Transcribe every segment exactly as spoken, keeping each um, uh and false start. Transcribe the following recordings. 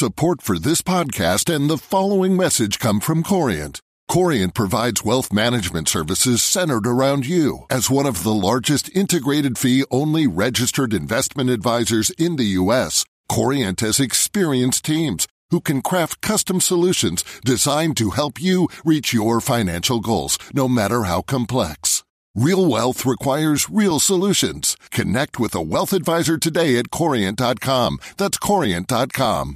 Support for this podcast and the following message come from Corient. Corient provides wealth management services centered around you. As one of the largest integrated fee-only registered investment advisors in the U S, Corient has experienced teams who can craft custom solutions designed to help you reach your financial goals, no matter how complex. Real wealth requires real solutions. Connect with a wealth advisor today at corient dot com. That's corient dot com.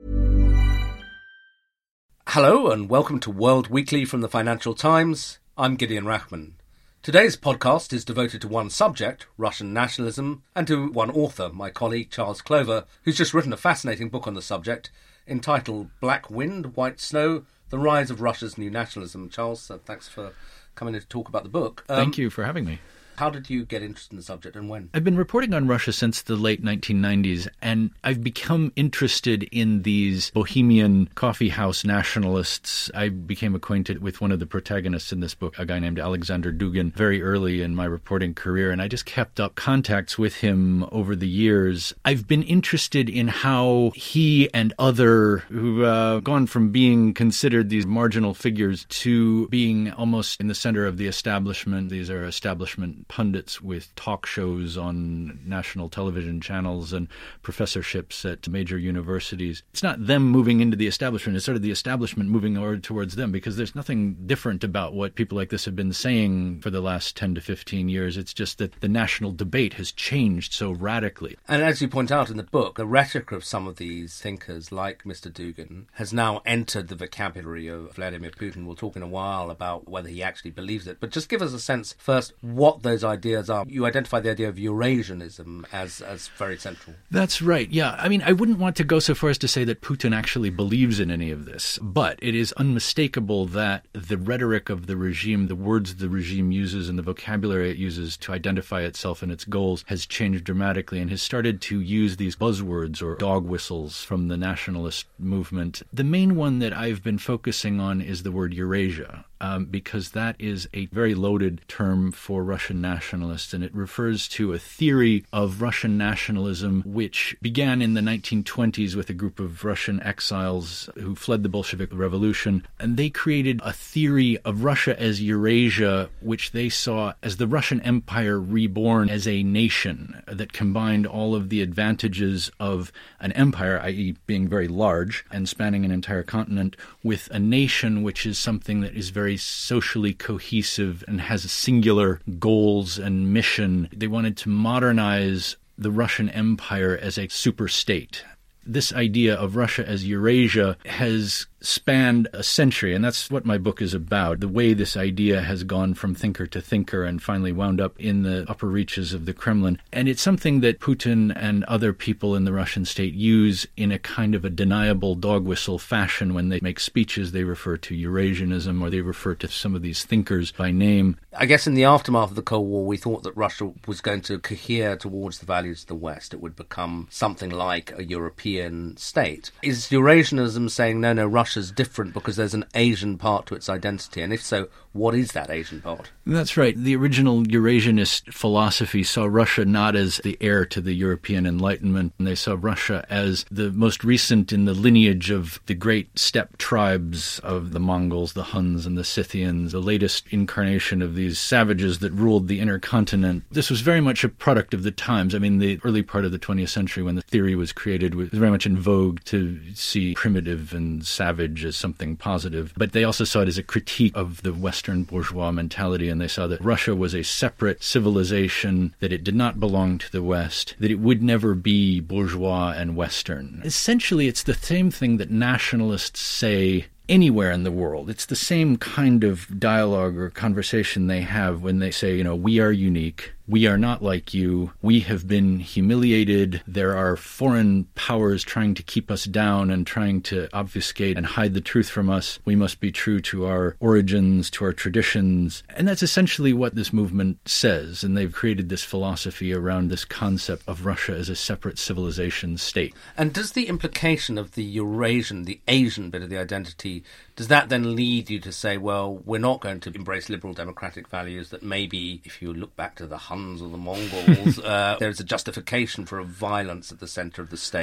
Hello and welcome to World Weekly from the Financial Times. I'm Gideon Rachman. Today's podcast is devoted to one subject, Russian nationalism, and to one author, my colleague Charles Clover, who's just written a fascinating book on the subject entitled Black Wind, White Snow, The Rise of Russia's New Nationalism. Charles, uh, thanks for coming in to talk about the book. Um, Thank you for having me. How did you get interested in the subject and when? I've been reporting on Russia since the late nineteen nineties, and I've become interested in these bohemian coffeehouse nationalists. I became acquainted with one of the protagonists in this book, a guy named Alexander Dugin, very early in my reporting career, and I just kept up contacts with him over the years. I've been interested in how he and other who've uh, gone from being considered these marginal figures to being almost in the center of the establishment. These are establishment pundits with talk shows on national television channels and professorships at major universities. It's not them moving into the establishment, it's sort of the establishment moving over towards them, because there's nothing different about what people like this have been saying for the last ten to fifteen years. It's just that the national debate has changed so radically. And as you point out in the book, the rhetoric of some of these thinkers, like Mister Dugin, has now entered the vocabulary of Vladimir Putin. We'll talk in a while about whether he actually believes it. But just give us a sense, first, what those ideas are. You identify the idea of Eurasianism as, as very central. That's right, yeah. I mean, I wouldn't want to go so far as to say that Putin actually believes in any of this, but it is unmistakable that the rhetoric of the regime, the words the regime uses and the vocabulary it uses to identify itself and its goals has changed dramatically and has started to use these buzzwords or dog whistles from the nationalist movement. The main one that I've been focusing on is the word Eurasia. Um, because that is a very loaded term for Russian nationalists, and it refers to a theory of Russian nationalism which began in the nineteen twenties with a group of Russian exiles who fled the Bolshevik Revolution, and they created a theory of Russia as Eurasia, which they saw as the Russian Empire reborn as a nation that combined all of the advantages of an empire, that is being very large and spanning an entire continent, with a nation which is something that is very socially cohesive and has singular goals and mission. They wanted to modernize the Russian Empire as a superstate. This idea of Russia as Eurasia has spanned a century, and that's what my book is about, the way this idea has gone from thinker to thinker and finally wound up in the upper reaches of the Kremlin. And it's something that Putin and other people in the Russian state use in a kind of a deniable dog whistle fashion. When they make speeches, they refer to Eurasianism, or they refer to some of these thinkers by name. I guess in the aftermath of the Cold War, we thought that Russia was going to cohere towards the values of the West. It would become something like a European state. Is Eurasianism saying, no, no, Russia is different because there's an Asian part to its identity? And if so, what is that Asian part? That's right. The original Eurasianist philosophy saw Russia not as the heir to the European Enlightenment, and they saw Russia as the most recent in the lineage of the great steppe tribes of the Mongols, the Huns, and the Scythians, the latest incarnation of these savages that ruled the inner continent. This was very much a product of the times. I mean, the early part of the twentieth century, when the theory was created, was very much in vogue to see primitive and savage as something positive. But they also saw it as a critique of the Western bourgeois mentality, and they saw that Russia was a separate civilization, that it did not belong to the West, that it would never be bourgeois and Western. Essentially, it's the same thing that nationalists say anywhere in the world. It's the same kind of dialogue or conversation they have when they say, you know, we are unique. We are not like you. We have been humiliated. There are foreign powers trying to keep us down and trying to obfuscate and hide the truth from us. We must be true to our origins, to our traditions. And that's essentially what this movement says. And they've created this philosophy around this concept of Russia as a separate civilization state. And does the implication of the Eurasian, the Asian bit of the identity, does that then lead you to say, well, we're not going to embrace liberal democratic values, that maybe if you look back to the Huns or the Mongols, uh, there's a justification for a violence at the centre of the state?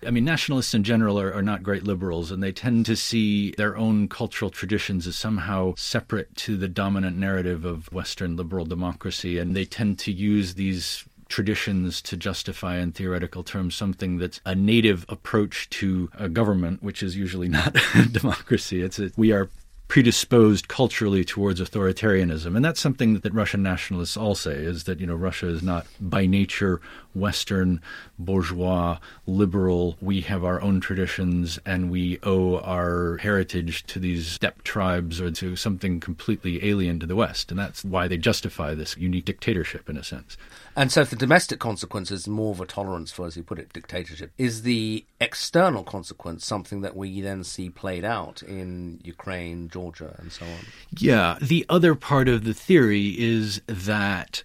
I mean, nationalists in general are, are not great liberals, and they tend to see their own cultural traditions as somehow separate to the dominant narrative of Western liberal democracy, and they tend to use these traditions to justify in theoretical terms something that's a native approach to a government, which is usually not democracy. It's a, we are predisposed culturally towards authoritarianism. And that's something that Russian nationalists all say, is that, you know, Russia is not by nature Western, bourgeois, liberal. We have our own traditions, and we owe our heritage to these steppe tribes or to something completely alien to the West. And that's why they justify this unique dictatorship, in a sense. And so if the domestic consequence is more of a tolerance for, as you put it, dictatorship, is the external consequence something that we then see played out in Ukraine, Georgia, and so on? Yeah. The other part of the theory is that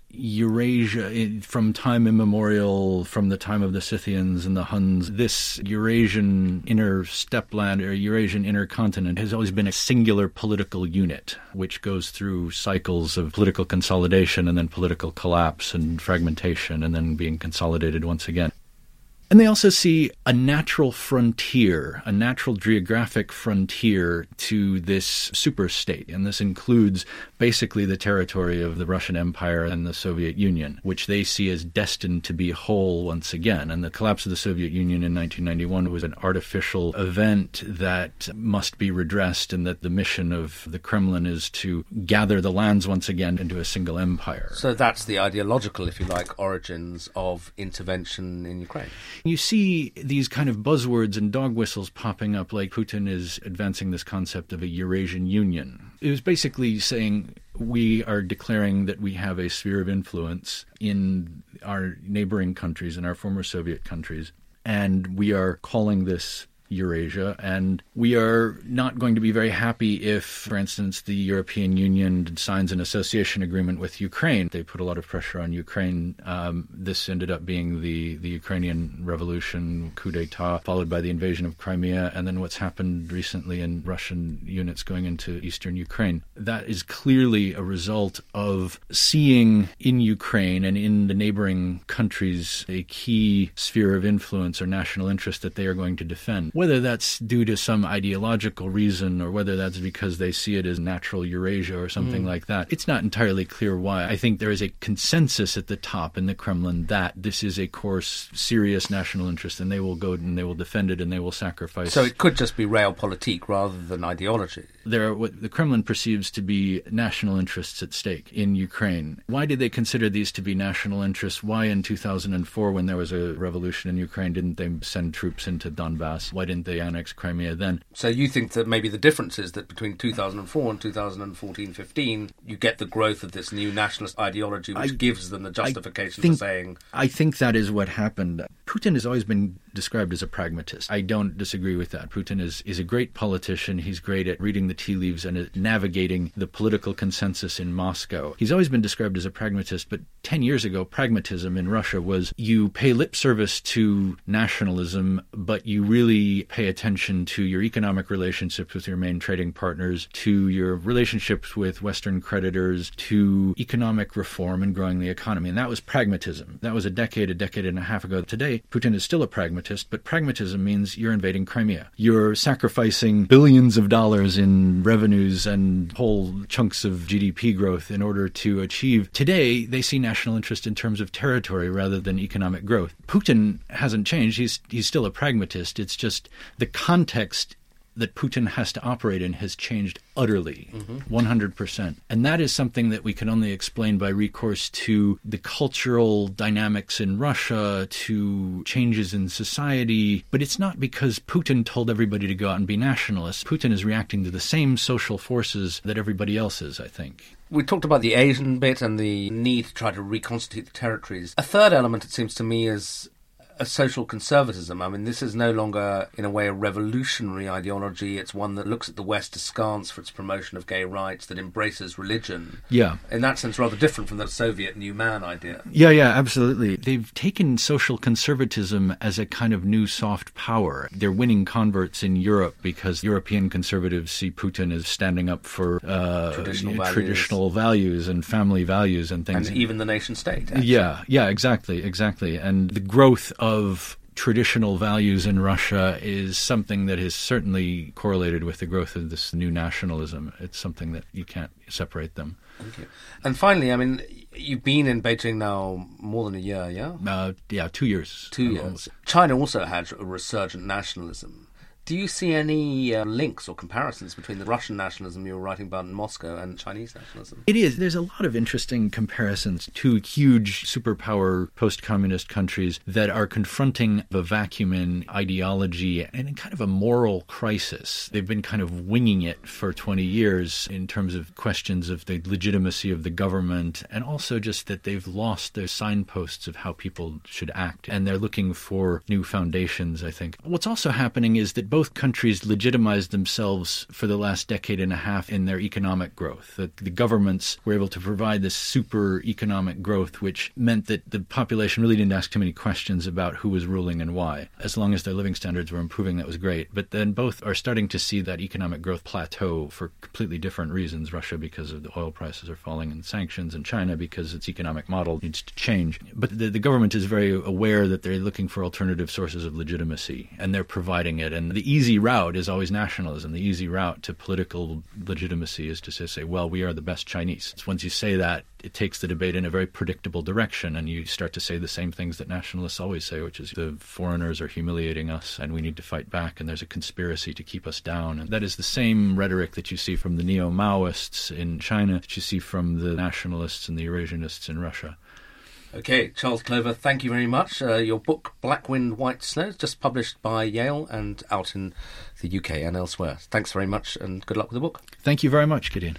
Eurasia, from time immemorial, from the time of the Scythians and the Huns, this Eurasian inner steppe land or Eurasian inner continent has always been a singular political unit, which goes through cycles of political consolidation and then political collapse and fragmentation and then being consolidated once again. And they also see a natural frontier, a natural geographic frontier to this superstate. And this includes basically the territory of the Russian Empire and the Soviet Union, which they see as destined to be whole once again. And the collapse of the Soviet Union in nineteen ninety-one was an artificial event that must be redressed, and that the mission of the Kremlin is to gather the lands once again into a single empire. So that's the ideological, if you like, origins of intervention in Ukraine. You see these kind of buzzwords and dog whistles popping up, like Putin is advancing this concept of a Eurasian Union. It was basically saying we are declaring that we have a sphere of influence in our neighboring countries, in our former Soviet countries, and we are calling this Eurasia, and we are not going to be very happy if, for instance, the European Union signs an association agreement with Ukraine. They put a lot of pressure on Ukraine. Um, this ended up being the, the Ukrainian revolution, coup d'etat, followed by the invasion of Crimea, and then what's happened recently in Russian units going into eastern Ukraine. That is clearly a result of seeing in Ukraine and in the neighboring countries a key sphere of influence or national interest that they are going to defend. Whether that's due to some ideological reason or whether that's because they see it as natural Eurasia or something mm. like that, it's not entirely clear why. I think there is a consensus at the top in the Kremlin that this is a core serious national interest, and they will go and they will defend it and they will sacrifice. So it could just be realpolitik rather than ideology. There are what the Kremlin perceives to be national interests at stake in Ukraine. Why did they consider these to be national interests? Why in two thousand four, when there was a revolution in Ukraine, didn't they send troops into Donbass? Why didn't they annex Crimea then? So you think that maybe the difference is that between two thousand four and two thousand fourteen fifteen, you get the growth of this new nationalist ideology, which I, gives them the justification think, for saying... I think that is what happened. Putin has always been described as a pragmatist. I don't disagree with that. Putin is, is a great politician. He's great at reading the tea leaves and at navigating the political consensus in Moscow. He's always been described as a pragmatist, but ten years ago, pragmatism in Russia was you pay lip service to nationalism, but you really pay attention to your economic relationships with your main trading partners, to your relationships with Western creditors, to economic reform and growing the economy. And that was pragmatism. That was a decade, a decade and a half ago. Today, Putin is still a pragmatist, but pragmatism means you're invading Crimea. You're sacrificing billions of dollars in revenues and whole chunks of G D P growth in order to achieve. Today, they see national interest in terms of territory rather than economic growth. Putin hasn't changed. He's he's still a pragmatist. It's just the context that Putin has to operate in has changed utterly, mm-hmm. one hundred percent. And that is something that we can only explain by recourse to the cultural dynamics in Russia, to changes in society. But it's not because Putin told everybody to go out and be nationalists. Putin is reacting to the same social forces that everybody else is, I think. We talked about the Asian bit and the need to try to reconstitute the territories. A third element, it seems to me, is a social conservatism. I mean, this is no longer, in a way, a revolutionary ideology. It's one that looks at the West askance for its promotion of gay rights, that embraces religion. Yeah. In that sense, rather different from the Soviet new man idea. Yeah, yeah, absolutely. They've taken social conservatism as a kind of new soft power. They're winning converts in Europe because European conservatives see Putin as standing up for uh, traditional, you know, values. traditional values and family values and things. And even the nation state, actually. Yeah, yeah, exactly, exactly. And the growth of of traditional values in Russia is something that is certainly correlated with the growth of this new nationalism. It's something that you can't separate them. Thank you. And finally, I mean, you've been in Beijing now more than a year, yeah? Uh, yeah, two years. Two years. China also had a resurgent nationalism. Do you see any uh, links or comparisons between the Russian nationalism you were writing about in Moscow and Chinese nationalism? It is. There's a lot of interesting comparisons. Two huge superpower post-communist countries that are confronting a vacuum in ideology and in kind of a moral crisis. They've been kind of winging it for twenty years in terms of questions of the legitimacy of the government, and also just that they've lost their signposts of how people should act, and they're looking for new foundations, I think. What's also happening is that both Both countries legitimized themselves for the last decade and a half in their economic growth. The, the governments were able to provide this super economic growth, which meant that the population really didn't ask too many questions about who was ruling and why. As long as their living standards were improving, that was great. But then both are starting to see that economic growth plateau for completely different reasons. Russia because of the oil prices are falling and sanctions, and China because its economic model needs to change. But the, the government is very aware that they're looking for alternative sources of legitimacy, and they're providing it. And the easy route is always nationalism. The easy route to political legitimacy is to say, well, we are the best Chinese. It's once you say that, it takes the debate in a very predictable direction, and you start to say the same things that nationalists always say, which is the foreigners are humiliating us and we need to fight back, and there's a conspiracy to keep us down. And that is the same rhetoric that you see from the neo-Maoists in China, that you see from the nationalists and the Eurasianists in Russia. Okay, Charles Clover, thank you very much. Uh, your book, Black Wind, White Snow, just published by Yale and out in the U K and elsewhere. Thanks very much and good luck with the book. Thank you very much, Gideon.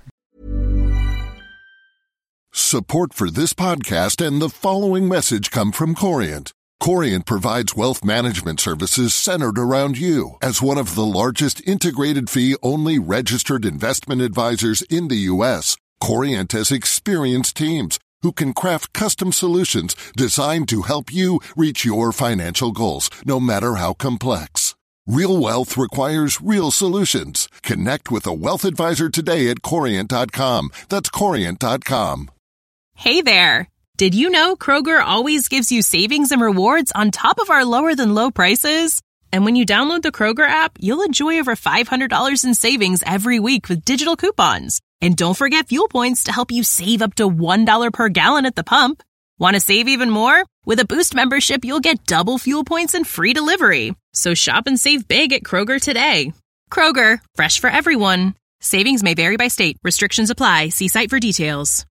Support for this podcast and the following message come from Corient. Corient provides wealth management services centered around you. As one of the largest integrated fee-only registered investment advisors in the U S, Corient has experienced teams who can craft custom solutions designed to help you reach your financial goals, no matter how complex. Real wealth requires real solutions. Connect with a wealth advisor today at Corient dot com. That's Corient dot com. Hey there. Did you know Kroger always gives you savings and rewards on top of our lower than low prices? And when you download the Kroger app, you'll enjoy over five hundred dollars in savings every week with digital coupons. And don't forget fuel points to help you save up to one dollar per gallon at the pump. Want to save even more? With a Boost membership, you'll get double fuel points and free delivery. So shop and save big at Kroger today. Kroger, fresh for everyone. Savings may vary by state. Restrictions apply. See site for details.